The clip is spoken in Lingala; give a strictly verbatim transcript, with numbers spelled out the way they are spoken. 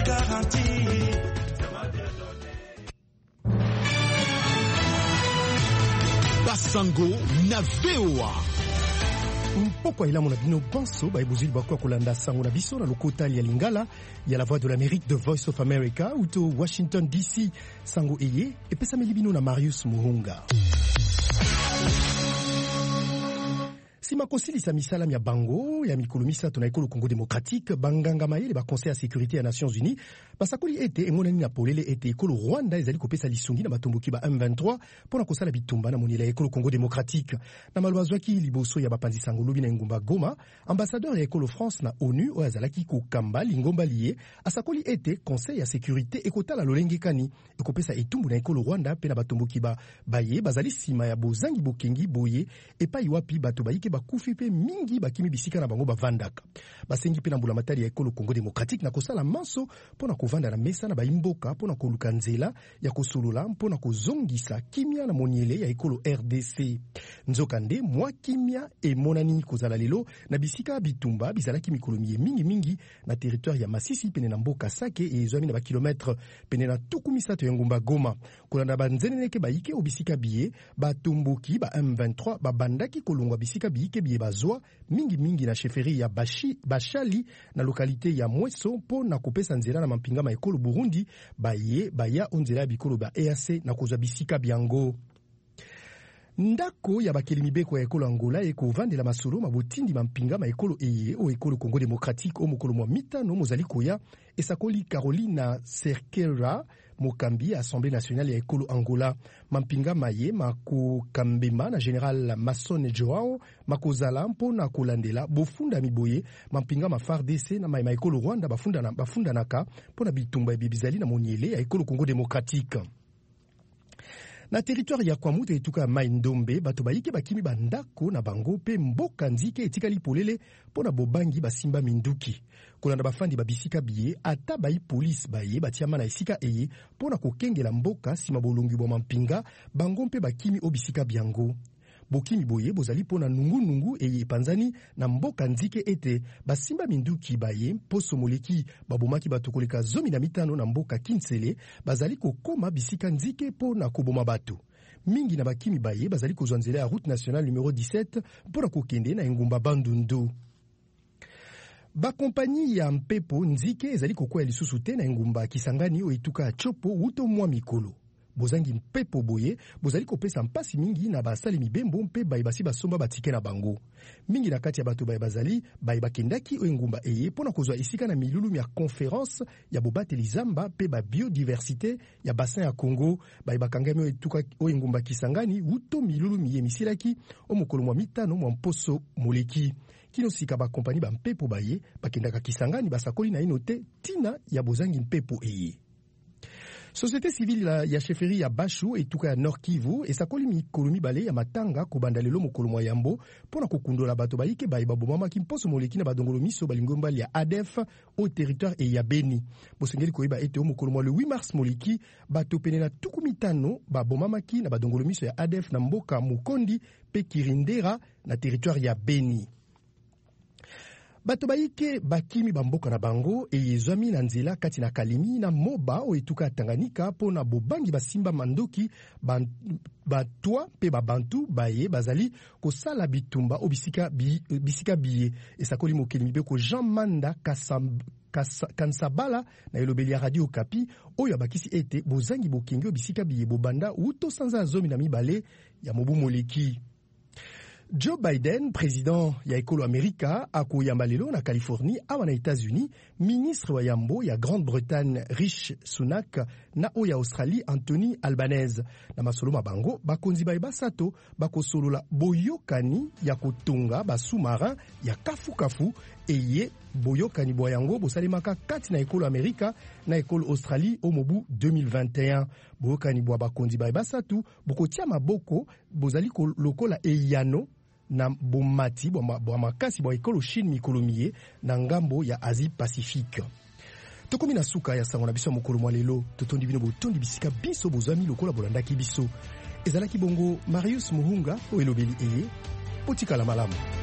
te garantis. Basango na V O A. Mpoko ilamu na bino banso ba ebuzili bakwa kolanda sango na biso na lokota ya Lingala ya la voix de l'Amérique de Voice of America ou to Washington D C sango eye epesa melibino na Marius Muhunga. Sima kosilisa misala ya bango ya mikolo misato na ekolo Congo démocratique banganga mayele ba conseil ya sécurité ya Nations Unies basakoli ete emonani na polele ete ekolo Rwanda ezali kopesa lisungi na batomboki ba M vingt-trois pona kosala bitumba na monila ekolo Congo démocratique na malwazwaki liboso ya bapanzi sango lobi na ngumba Goma ambassadeur ya ekolo France na ONU o azalaki kokamba lingomba liye asakoli ete conseil ya sécurité ekotala lolengekani ekopesa etumbu na ekolo Rwanda pe na batomboki ba baye bazali sima ya bozangi bokengi boye epai wapi bato bayike kufi pe mingi bakimi bisika na bango bavandaka basengi pe na mbula matari ya ekolo Congo démocratique na kosala manso pona kovanda na mesa na baimboka pona koluka nzela ya kosolola pona kozongisa kimia na moniele ya ekolo R D C nzokande mwa kimia emonani kozala lelo na bisika bitumba bizalaki mikolo mingi mingi na territoire ya Masisi pene na mboka Sake e ezwami na ba kilometre pene na tuku misato ya ngumba Goma kolanda banzeneneke bayike obisika biye batomboki ba M vingt-trois babandaki kolongwa bisika biye kebiye bazwa mingi mingi na chefferie ya Bashi, Bashali na lokalite ya Mweso po na kopesa nzela na mampinga ma ekolo Burundi baye baya onzela bikolo ba E A C na kozwa bisika biango. Ndako ya bakeli mibeko ya ekolo Angola eko vandela masolo mabotindi mampinga ma ekolo eye o ekolo Congo démocratique o mokolo mwa mitano mozali koya esakoli Carolina Cerqueira mokambi Assemblée nationale ya ekolo Angola mampinga maye mako kambema na General Masone Joao makozala mpo na kolandela bofunda miboye mampinga ma F A R D C na ma ekolo Rwanda bafunda na bafunda naka mpo na bitumba bibizali na moniele ya ekolo Congo démocratique. Na territoire ya Kwamuta etuka mai ndombe bato bayike bakimi bandako na bango pe mboka nzike etikali polele pona bobangi basimba minduki kolanda bafandi babisika biye ata bayi police baye batiama na esika eye pona kokengela mboka sima bolongi bwa mampinga bango mpe bakimi obisika biango bokimi boye bozali pona nungu nungu eye panzani na mboka nzike ete basimba minduki baye poso moleki babomaki batokoleka zomi na mitano na mboka Kinsele bazali kokoma bisika nzike pona koboma bato mingi na bakimi baye bazali kozwa nzela ya route nationale numéro dix-sept pona kokende na engumba Bandundu. Ba kompani ya mpepo nzike ezali kokoya lisusu te na engumba Kisangani o etuka chopo uto mwa mikolo bozangi mpepo boye bozali kopesa mpasi mingi na basali mibembo mpe bayi basi basomba batike na bango mingi na kati ya bato bayi bazali bayi bakendaki o engumba eye pona kozwa isika na milulu ya conférence ya bobateli zamba pe ba biodiversité ya bassin ya Congo bayi bakangami o etuka o engumba Kisangani uto milulu miye misilaki o mokolo mwa mitano mwa mposo moleki kino sika ba kompani ba mpepo baye bakendaka Kisangani basakoli na inote tina ya bozangi mpepo eye. Société civile ya chefferie ya Bashu etuka ya Nord Kivu esakoli mikolo mibale ya matanga kobanda lelo mokolo mwa yambo pona kokundola bato bayike baye babomama kimposo moleki na badongolo miso balingomba ya A D F au territoire e ya Beni bosengeli koyeba ete o mokolo mwa le huit mars moleki bato pene na tuku mitano babomamaki na badongolo miso ya A D F na mboka Mukondi pe Kirindera na territoire ya Beni. Bato bayike bakimi bamboka na bango eyezwami na nzela kati na Kalimi na Moba o etuka Tanganyika pona bobangi basimba mandoki batwa pe babantu baye bazali kosala bitumba obisika bi, bisika biye esakoli mokeli mibeko Jean Manda Kasam Kansabala na elobeli ya Radio Kapi oyo abakisi ete bozangi bokengi obisika biye bobanda uto sanza zomi na mibale ya mobu moleki. Joe Biden, président ya ekolo Amerika, akoyamba lelo na Californie awa na États-Unis, ministre wa yambo ya Grande-Bretagne Rishi Sunak na oya Australie Anthony Albanese. Na masolo mabango, bakonzi baye basato bakosolola boyokani ya kotonga ba sous-marin ya kafu-kafu eye boyokani boyango bosalimaka kati na ekolo Amerika na ekolo Australie au mobu deux mille vingt et un. Boyokani bwa bakonzi baye basatu bokotia maboko bozali lokola eyano na bomati bwa makasi bwa ekolo Chine mikolo miye na ngambo ya Asie Pacifique. Tokomi na suka ya sango na biso mokolo mwa lelo totondi bino botondi bisika biso bozami lokola bolandaki biso ezalaki bongo Marius Muhunga o elobeli eye potika la malamu.